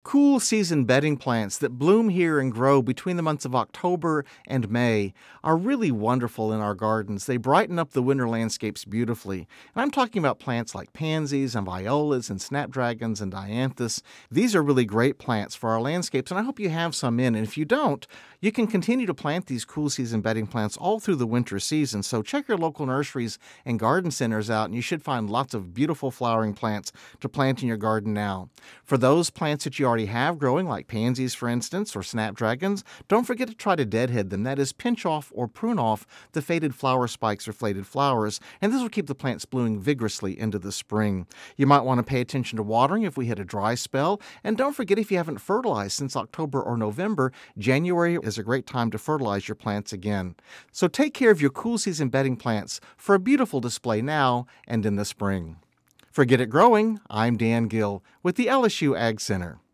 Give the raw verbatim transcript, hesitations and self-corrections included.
Cool season bedding plants that bloom here and grow between the months of October and May are really wonderful in our gardens. They brighten up the winter landscapes beautifully. And I'm talking about plants like pansies and violas and snapdragons and dianthus. These are really great plants for our landscapes, and I hope you have some in. And if you don't, you can continue to plant these cool season bedding plants all through the winter season. So check your local nurseries and garden centers out, and you should find lots of beautiful flowering plants to plant in your garden now. For those plants that you already have growing, like pansies, for instance, or snapdragons, don't forget to try to deadhead them. That is, pinch off or prune off the faded flower spikes or faded flowers, and this will keep the plants blooming vigorously into the spring. You might want to pay attention to watering if we hit a dry spell, and don't forget, if you haven't fertilized since October or November, January is a great time to fertilize your plants again. So take care of your cool season bedding plants for a beautiful display now and in the spring. For Get It Growing, I'm Dan Gill with the L S U Ag Center.